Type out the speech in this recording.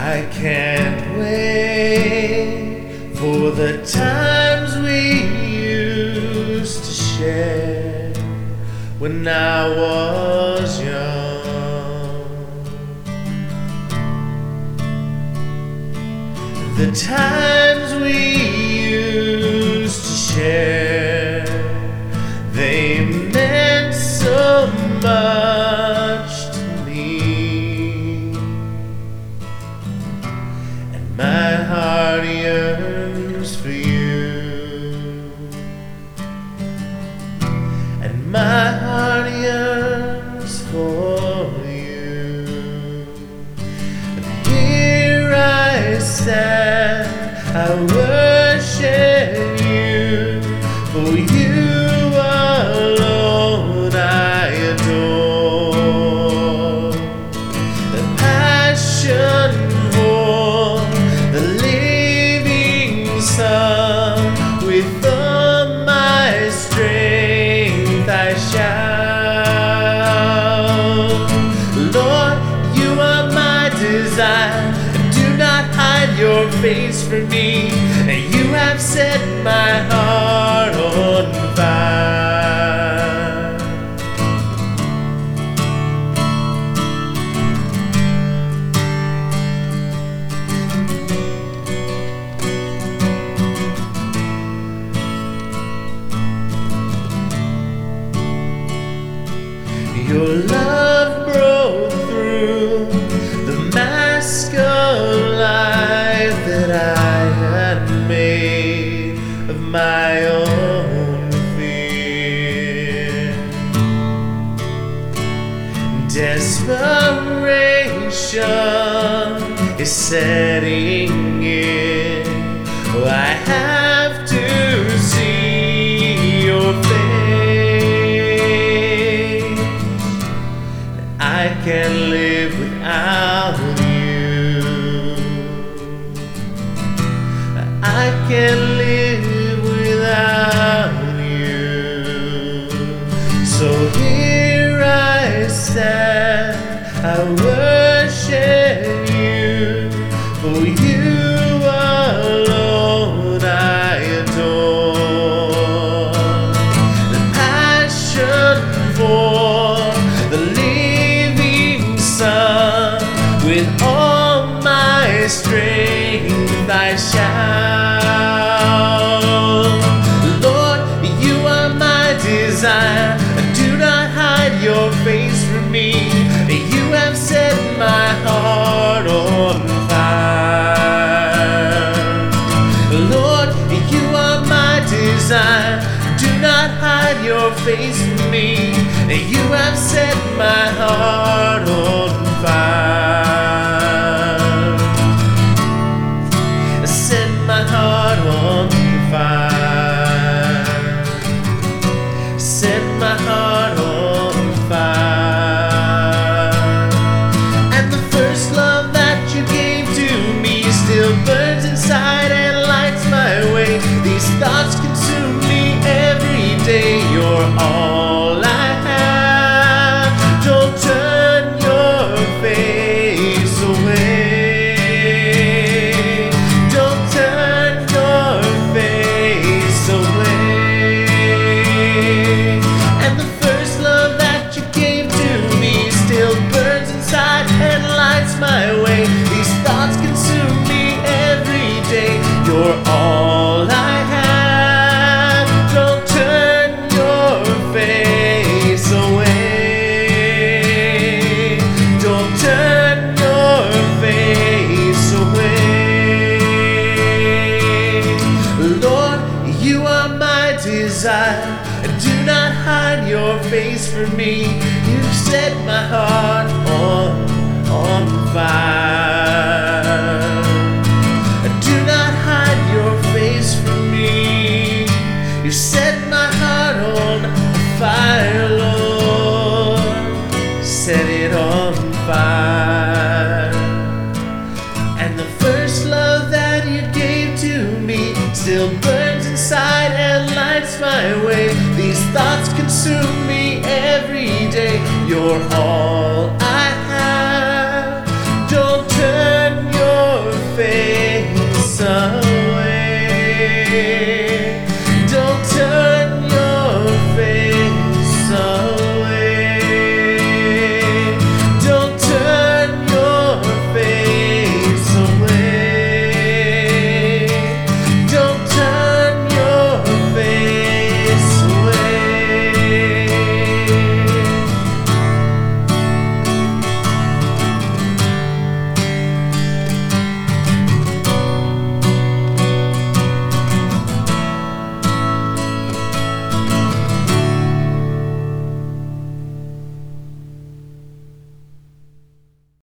I can't wait for the times we used to share when I was young. The times we used to share, they meant so much to me, and my heart yearns for you, and my heart yearns for you. And here I stand, I worship you, for you alone I adore. The passion for the living Son, with all my strength I shout. Lord, you are my desire, do not hide your face from me. You have set my heart on fire. Your love broke through the mask of life that I had made of my own fear. Desperation is setting in. Oh, I have to see your face. I can't live without you. I can't live without you. So here I stand, I worship you, for you alone I adore. The passion for the living Son, with all my strength I shout. Lord, you are my desire, do not hide your face from me. You have set my heart on fire. Lord, you are my desire, do not hide your face from me. You have set my heart on fire. Set my heart on fire. Set my heart on fire. And the first love that you gave to me still burns inside and lights my way. These thoughts consume me every day. You're all I have. Don't turn your face away. Don't turn your face away. And the first love that you gave to me still burns inside and lights my way. These thoughts consume me every day. You're all I have. Don't turn your face away. Don't turn your face away. Lord, you are my desire, do not hide your face from me. You've set my heart on fire. Do not hide your face from me. You set my heart on fire, Lord. Set it on fire. And the first love that you gave to me still burns inside and lights my way. These thoughts consume me every day. You're all